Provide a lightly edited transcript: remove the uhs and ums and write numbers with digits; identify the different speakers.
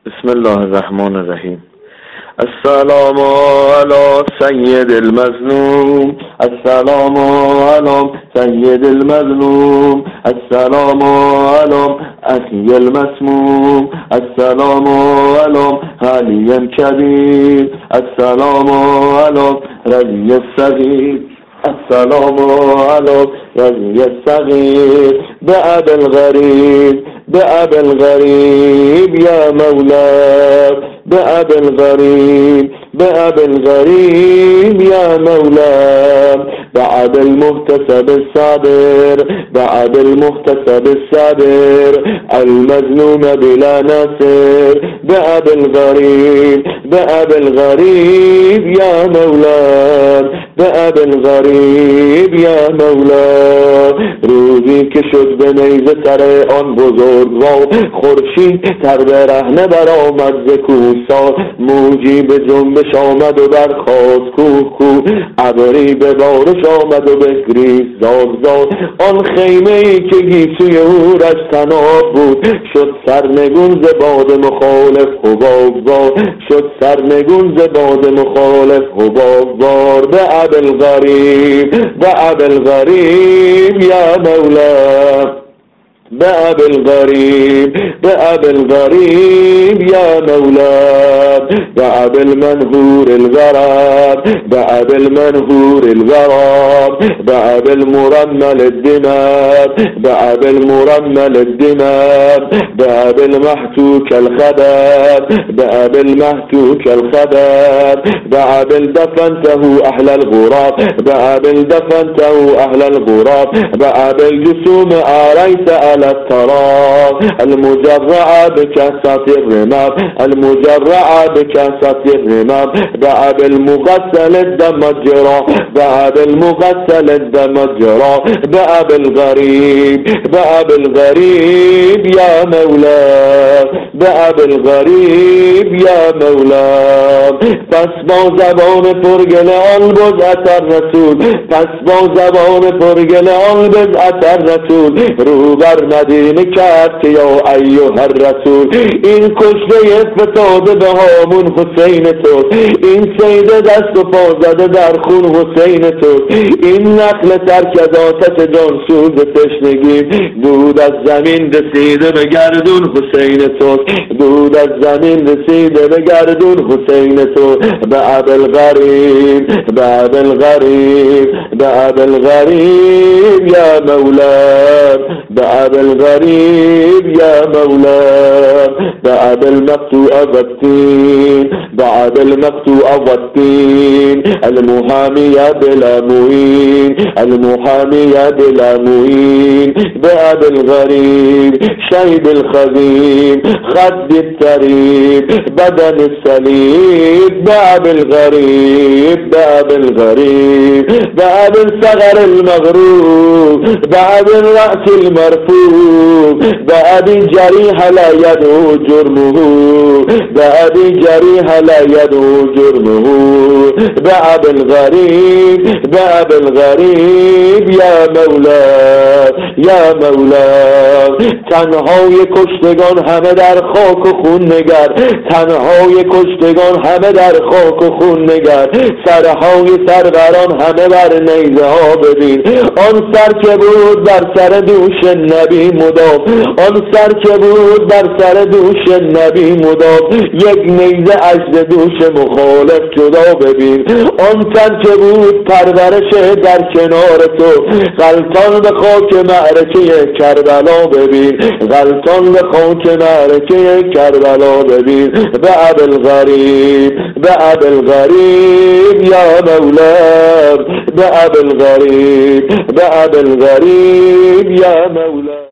Speaker 1: بسم الله الرحمن الرحیم. السلام علی سید المظلوم، السلام علی سید المظلوم، السلام علی اخی المسموم، السلام علی علی کبیر، السلام علی رضی الصغیر، السلام علی رضی الصغیر. بأب الغریب، بأب الغریب یا مولا، بأب الغریب، بأب الغریب یا مولا. بعد المحتسب الصابر، بعد المحتسب الصابر، المظلوم بلا ناصر. بأب الغریب، بأب الغریب یا مولا، بأب الغریب یا مولا. روزی که شد به نیزه سر آن بزرگوار، خورشید تر برهنه برآمد ز کوهسار. موجی به جنبش آمد و برخاست کوه کوه، ابری به بارش آمد و بگریست زار زار. آن خیمه ای که گیسوی او رش طناب بود، شد سرنگون ز باد مخالف حبابوار، شد سرنگون ز باد مخالف حبابوار. بأب الغریب، بأب الغریب یا مولا، بأب الغریب، بأب الغریب یا مولا. بأب المنهور الغراب، بأب المنهور الغراب، بأب المرمل الدماء، بأب المرمل الدماء، بأب المحتوك الخباب، بأب المحتوك الخباب. بأب دفنته أهل الغراب، بأب دفنته أهل الغراب. بأب الجسوم آريت التراب، المجرعة بكاسة الرمام، المجرعة بكاسة الرمام. بأب المغسل الدم الجرى، بأب المغسل الدم الجرى. بأب الغريب، بأب الغريب يا مولا، بأب الغريب يا مولا. پس با زبان پرگل آن بضعت الرسول، پس با زبان پرگل آن بضعت الرسول، رو بر مدینه کرد که یا ایها الرسول. این کشته فتاده به هامون حسین تو، این سید دست و پا زده در خون حسین تو. این نخل ترک از آتش جانسوز تشنگی، دود از زمین رسیده به گردون حسین تو، دود از زمین رسیده به گردون حسین تو. بأب الغریب، بأب الغریب، بأب الغریب یا مولا، بأب الغریب یا مولا. بأب المقطوع والتين، بأب المقطوع والتين، المحامية بلا معين، المحامية بلا معين. بأب الغريب، شيب الخبيب، خد التريب، بدن السليب. بأب الغريب، بأب الغريب، بأب الثغر المغروب، بأب الرأس المرفوع. بأبي جريح لا يدعو جرمه، بأبي جريح لا يدعو جرمه. بأب الغريب، بأب الغريب يا مولا، يا مولا. تنهای کشتگان همه در خاک و خون نگر، تنهای کشتگان همه در خاک و خون نگر. سرهای سروران همه بر نیزه ها ببین، آن سر که بود بر سر دوش نبی مدام، آن سر که بود بر سر دوش نبی مدام. یک نیزه عجز دوش مخالف جدا ببین، آن تن که بود پرورش در کنار تو. غلطان به خاک معرکه کربلا ببین، غلطان به خاک معرکه کربلا ببین. بأب الغریب، بأب الغریب یا مولا، بأب الغریب، بأب الغریب یا مولا.